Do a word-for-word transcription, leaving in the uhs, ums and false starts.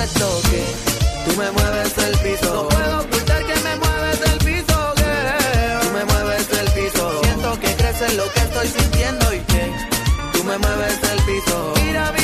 esto que tú me mueves el piso. No puedo ocultar que me mueves el piso, girl. Tú me mueves el piso. Siento que crece lo que estoy sintiendo y que tú me mueves el piso. Mira,